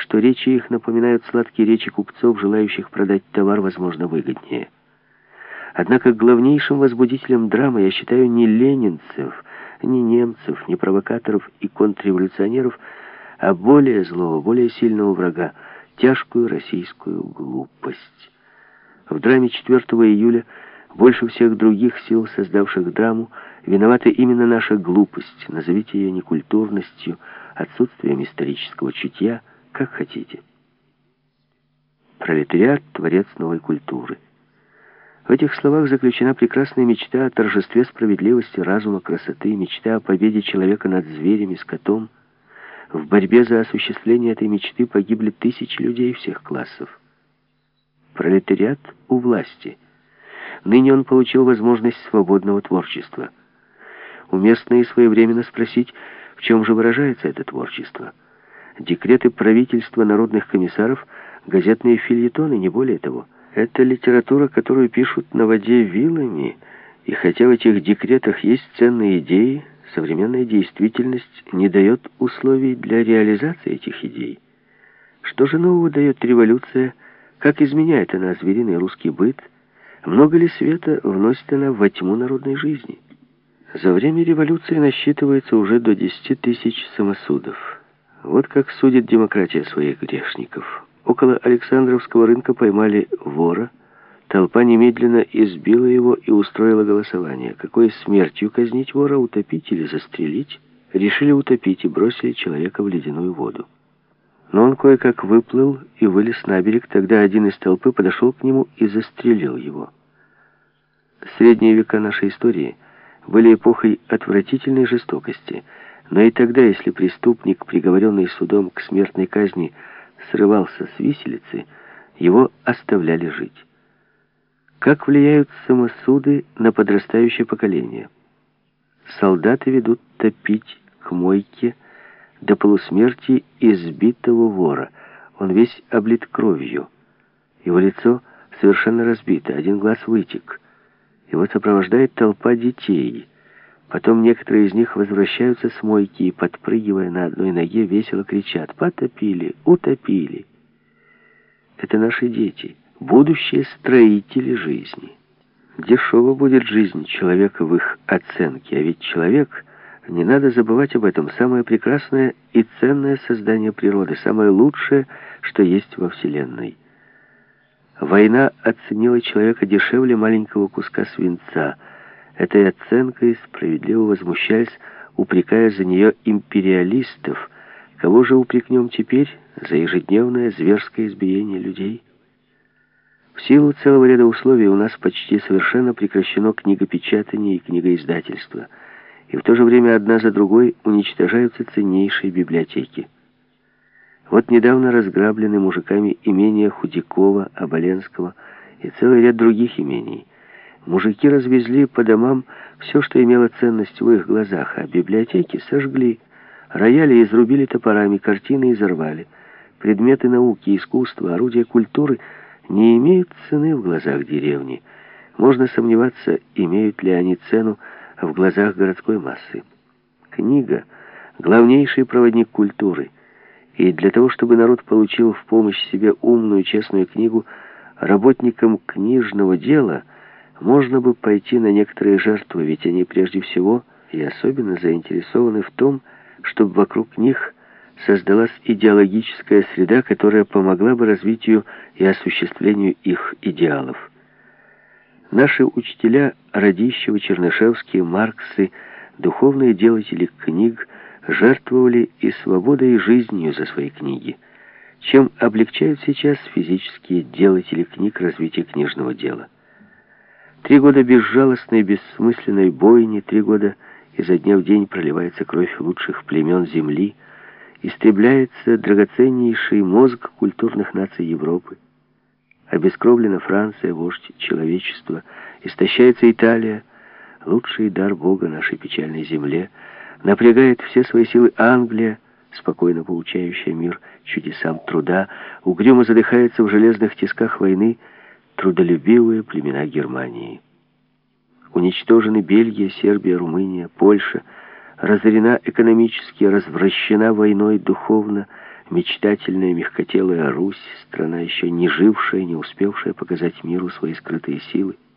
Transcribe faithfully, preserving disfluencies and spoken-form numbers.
что речи их напоминают сладкие речи купцов, желающих продать товар, возможно, выгоднее. Однако главнейшим возбудителем драмы я считаю не ленинцев, не немцев, не провокаторов и контрреволюционеров, а более злого, более сильного врага, тяжкую российскую глупость. В драме четвёртого июля больше всех других сил, создавших драму, виновата именно наша глупость, назовите ее некультурностью, отсутствием исторического чутья, как хотите. Пролетариат — творец новой культуры. В этих словах заключена прекрасная мечта о торжестве справедливости, разума, красоты, мечта о победе человека над зверем и скотом. В борьбе за осуществление этой мечты погибли тысячи людей всех классов. Пролетариат у власти. Ныне он получил возможность свободного творчества. Уместно и своевременно спросить, в чем же выражается это творчество. Декреты правительства народных комиссаров, газетные фельетоны, не более того. Это литература, которую пишут на воде вилами, и хотя в этих декретах есть ценные идеи, современная действительность не дает условий для реализации этих идей. Что же нового дает революция? Как изменяет она звериный русский быт? Много ли света вносит она во тьму народной жизни? За время революции насчитывается уже до десяти тысяч самосудов. Вот как судит демократия своих грешников. Около Александровского рынка поймали вора. Толпа немедленно избила его и устроила голосование. Какой смертью казнить вора, утопить или застрелить? Решили утопить и бросили человека в ледяную воду. Но он кое-как выплыл и вылез на берег. Тогда один из толпы подошел к нему и застрелил его. Средние века нашей истории были эпохой отвратительной жестокости. Но и тогда, если преступник, приговоренный судом к смертной казни, срывался с виселицы, его оставляли жить. Как влияют самосуды на подрастающее поколение? Солдаты ведут топить к мойке до полусмерти избитого вора. Он весь облит кровью. Его лицо совершенно разбито, один глаз вытек. Его сопровождает толпа детей. Потом некоторые из них возвращаются с мойки и, подпрыгивая на одной ноге, весело кричат: «Потопили! Утопили!» Это наши дети, будущие строители жизни. Дешево будет жизнь человека в их оценке, а ведь человек, не надо забывать об этом, самое прекрасное и ценное создание природы, самое лучшее, что есть во Вселенной. Война оценила человека дешевле маленького куска свинца. Этой оценкой справедливо возмущаясь, упрекая за нее империалистов. Кого же упрекнем теперь за ежедневное зверское избиение людей? В силу целого ряда условий у нас почти совершенно прекращено книгопечатание и книгоиздательство, и в то же время одна за другой уничтожаются ценнейшие библиотеки. Вот недавно разграблены мужиками имения Худякова, Оболенского и целый ряд других имений. Мужики развезли по домам все, что имело ценность в их глазах, а библиотеки сожгли, рояли изрубили топорами, картины изорвали. Предметы науки, искусства, орудия культуры не имеют цены в глазах деревни. Можно сомневаться, имеют ли они цену в глазах городской массы. Книга — главнейший проводник культуры. И для того, чтобы народ получил в помощь себе умную, честную книгу, работникам книжного дела можно бы пойти на некоторые жертвы, ведь они прежде всего и особенно заинтересованы в том, чтобы вокруг них создалась идеологическая среда, которая помогла бы развитию и осуществлению их идеалов. Наши учителя, Радищевы, Чернышевские, Марксы, духовные делатели книг, жертвовали и свободой, и жизнью за свои книги, чем облегчают сейчас физические делатели книг развития книжного дела. Три года безжалостной, бессмысленной бойни, три года изо дня в день проливается кровь лучших племен земли, истребляется драгоценнейший мозг культурных наций Европы, обескровлена Франция, вождь человечества, истощается Италия, лучший дар Бога нашей печальной земле, напрягает все свои силы Англия, спокойно поучающая мир чудесам труда, угрюмо задыхается в железных тисках войны трудолюбивые племена Германии. Уничтожены Бельгия, Сербия, Румыния, Польша, разорена экономически, развращена войной духовно, мечтательная, мягкотелая Русь, страна, еще не жившая, не успевшая показать миру свои скрытые силы.